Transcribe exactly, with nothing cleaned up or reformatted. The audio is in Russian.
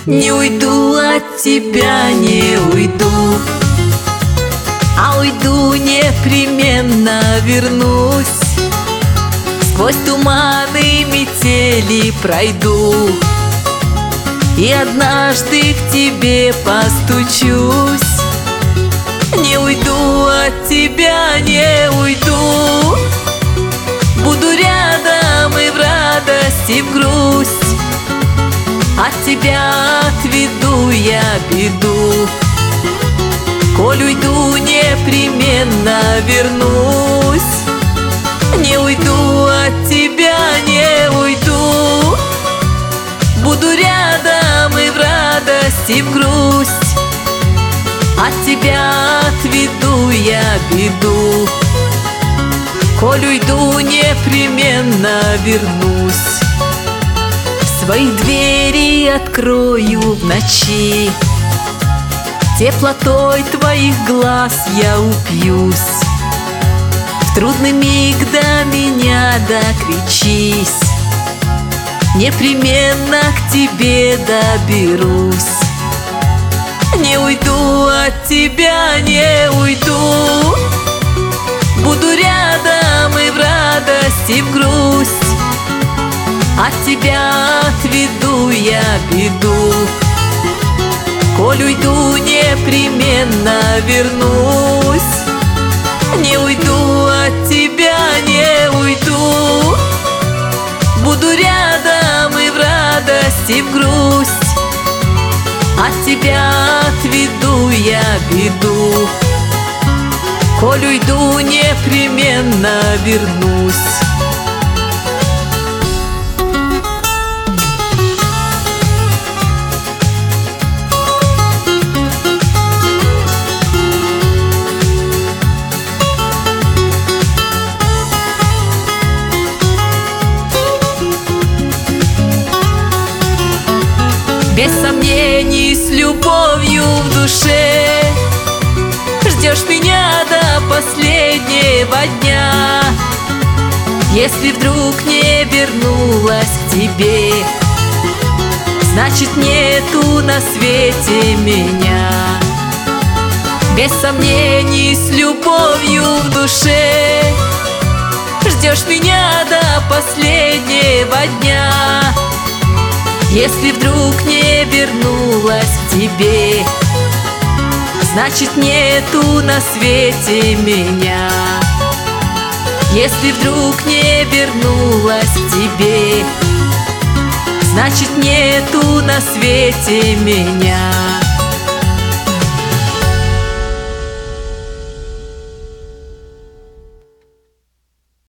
Не уйду от тебя, не уйду, а уйду непременно вернусь. Сквозь туманы метели пройду, и однажды к тебе постучусь. Не уйду от тебя, не уйду, буду рядом и в радость, и в грусть. От тебя отведу я беду, коль уйду, непременно вернусь. Не уйду от тебя, не уйду, буду рядом и в радость, и в грусть. От тебя отведу я беду, коль уйду, непременно вернусь. Свои двери открою в ночи, теплотой твоих глаз я упьюсь. В трудный миг до меня докричись, непременно к тебе доберусь. Не уйду от тебя, не уйду, буду рядом и в радость, и в грусть. От тебя отведу я беду, коль уйду, непременно вернусь. Не уйду от тебя, не уйду, буду рядом и в радость, и в грусть. От тебя отведу я беду, коль уйду, непременно вернусь. Без сомнений, с любовью в душе, ждешь меня до последнего дня. Если вдруг не вернулась к тебе, значит нету на свете меня. Без сомнений, с любовью в душе, ждешь меня до последнего дня. Если вдруг не вернулась к тебе, значит нету на свете меня. Если вдруг не вернулась к тебе, значит нету на свете меня.